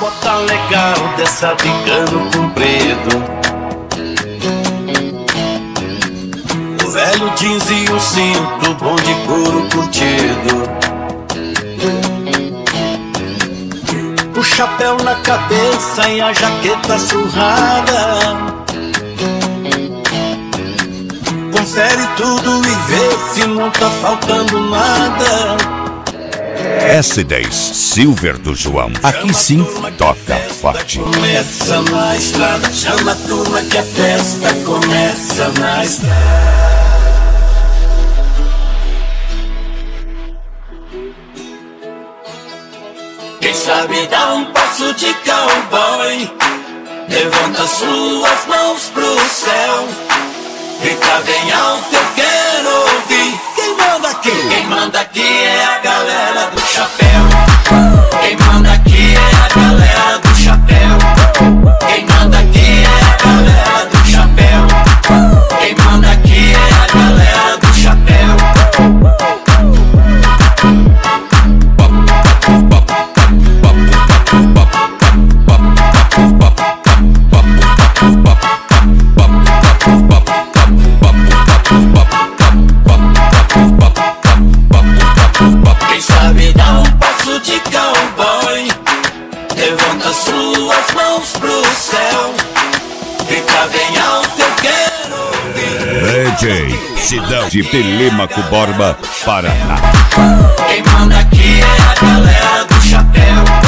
bota legal dessa de cano comprido, o velho jeans e o cinto bom de couro curtido, o chapéu na cabeça e a jaqueta surrada. Confere tudo e vê se não tá faltando nada. S10 Silver do João. Aqui sim toca forte. Começa na estrada, chama a turma que a festa começa na estrada. Quem sabe dá um passo de cowboy, levanta suas mãos pro céu, grita bem alto, eu quero ouvir. Quem manda aqui? Quem manda aqui é a galera do chapéu. Quem manda aqui é a galera do chapéu. Quem manda aqui é a galera do chapéu. Quem manda aqui é a galera do chapéu. Quem sabe dar um passo de cowboy, levanta suas mãos pro céu, grita bem alto, eu quero ouvir. DJ Sidão de Telêmaco Borba, Paraná. Quem manda aqui é a galera do chapéu.